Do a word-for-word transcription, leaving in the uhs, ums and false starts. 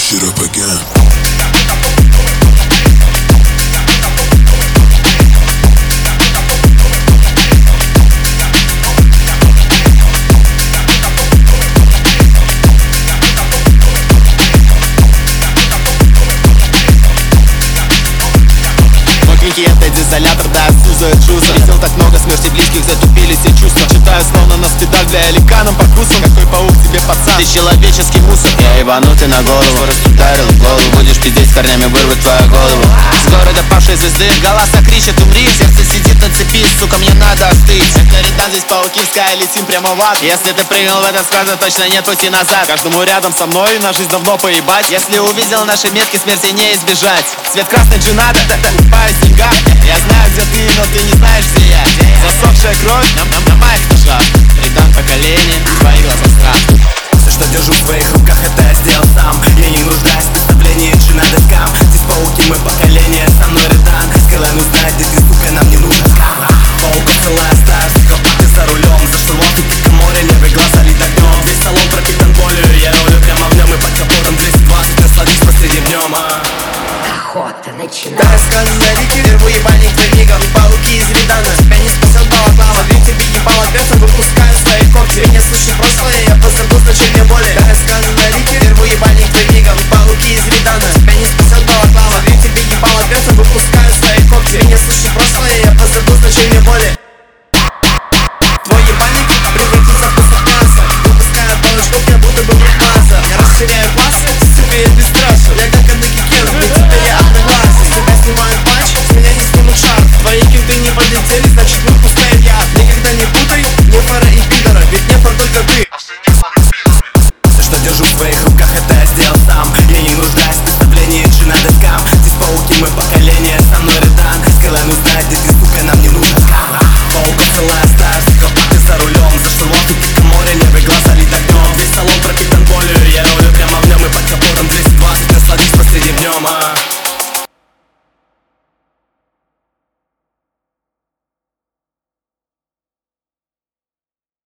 switch it up again. Это дизолятор, да, Суза Джуза. Видел так много смерти близких, затупили все чувства. Читаю словно на спидах для эликаном по вкусам. Какой паук тебе, пацан, ты человеческий мусор. Я ебанутый на голову, скорость ударил в голову. Будешь пиздеть, с корнями вырвать твою голову. С города павшей звезды голоса кричат: умри. Сердце сидит на цепи, сука, мне надо остыть. Это Ридан, здесь пауки, в скай, летим прямо в ад. Если ты прыгнул в этот сквад, точно нет пути назад. Каждому рядом со мной на жизнь давно поебать. Если увидел наши метки, смерти не избежать. Цвет красный джинада, купаюсь в деньгах. Я знаю, где ты, но ты не знаешь, где я. Засохшая кровь на, на, на моих ножах. Ридан поколение, твои глаза страх. Все, что держу в своих руках, это я сделал сам. Я не нуждаюсь в представлении джина доскам. Здесь пауки, мы поколение, со мной Ридан. Скайлайн узнает, где ты, сука, нам не нужен. Паука целая стая, психопаты за рулем. За штурвал тупика море, левый глаз олит огнем. Весь салон пропитан болью, я рулю прямо в нем. И под капотом двести двадцать, насладись посреди днем. Охота начинается. Да, сказано на реке, рву ебальник двойником. Пауки из Ридана, тебя не спасет балаклава. Смотри, тебе ебало перцем, выпускаю свои когти. Ты не слышишь прошлое, я позабыл значение боли. Да, сказано на реке, рву ебальник двойником. Пауки из Ридана, тебя не спасет балаклава. Смотри, тебе ебало перцем, выпускаю свои когти. Ты не слышишь прошлое, я позабыл значение боли. Твой ебальник превратится в кусок мяса. Выпускаю палочку, я будто бы масса. Я расширяю классы, сука, я бесстрашен. Я как Андаки Кен, для тебя я одноглазый. С тебя снимают патч, с меня не снимут шар. Твои кенты не подлетели, значит выпускаем я. Никогда не путай нефора и пидора, ведь нефор только ты. Все, что держу в своих руках, это я сделал сам. Я не нуждаюсь в представлении джина доскам. Здесь пауки, мы поколение, со мной Ридан. Скайлайн узнает, где ты, сука, нам не нужен. Паука целая стая, психопаты за рулем. За штурвал тупика море, левый глаз олит огнем. Весь салон пропитан болью, я рулю прямо в нем. И под капотом двести двадцать, насладись посреди днем.